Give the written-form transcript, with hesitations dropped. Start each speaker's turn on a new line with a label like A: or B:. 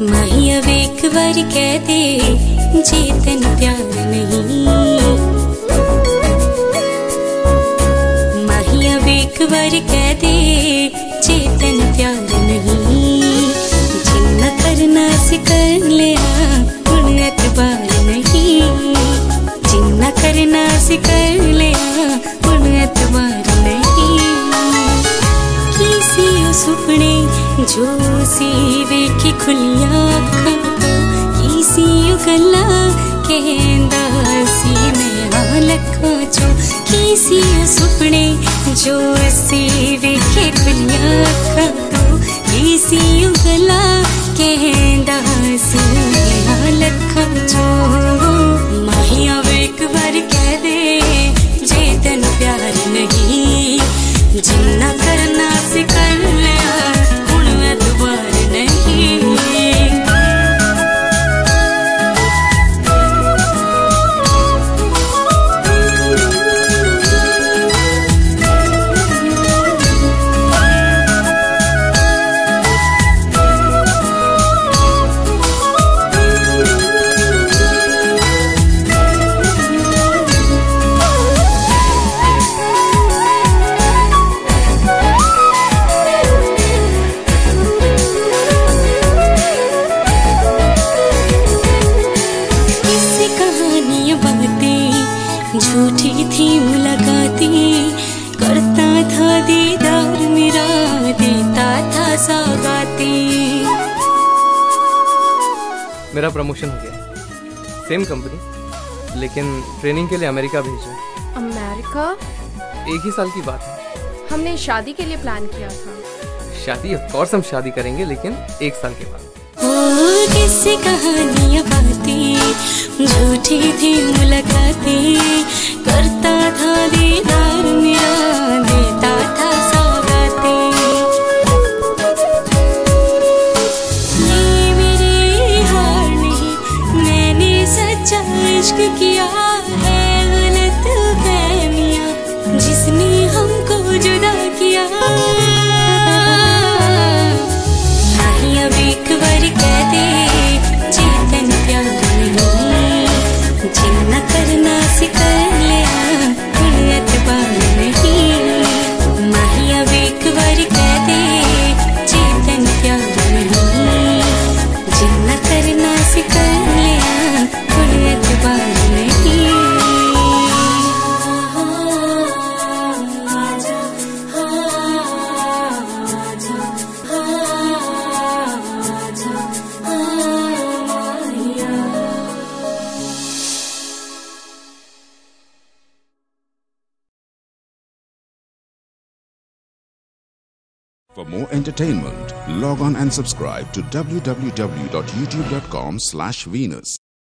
A: माहिया वे एक बार कह दे जे तेन प्यार नहीं। माहिया वे एक बार कह दे जे तेन प्यार नहीं। जिन्ना करना सी कर लिया हुण एतबार नहीं। जिन्ना करना सी कर लिया हुण एतबार नहीं। की सी ओ सुपने जो सी वेखी खुलियां अखां तो। की सी ओ गल्लां कहंदा सी मैं लखां चों। की सी ओ सुपने जो असी वेखे खुलियां अखां तो। की सी ओ गल्लां कहंदा सी मैं लखां चों। माहिया वे एक बार कह दे जे तेन प्यार नहीं। जिन्ना करना सी कर लिया हुण एतबार नहीं। झूठी थी मुलाकातें करता था दीदार मेरा देता था सौगातें।
B: मेरा प्रमोशन हो गया, सेम कंपनी लेकिन ट्रेनिंग के लिए अमेरिका भेजा।
C: अमेरिका?
B: एक ही साल की बात है।
C: हमने शादी के लिए प्लान किया था।
B: शादी ऑफ कोर्स हम शादी करेंगे लेकिन एक साल के बाद।
A: किससे कहानियां बातें झूठी थी मुलाकातें करता था दीदार मेरा देता था सौगातें। ये मेरी हार नहीं मैंने सच्चा इश्क किया है। गलत फहमियां जिसने हमको जुदा किया। माहिया वे एक बार कह दे जे तेन प्यार नहीं। जिन्ना करना सी कर लिया हुण एतबार नहीं। माहिया वे एक बार कह दे जे तेन प्यार नहीं। जिन्ना करना सी कर लिया हुण एतबार नहीं।
D: For more entertainment, log on and subscribe to www.youtube.com/Venus.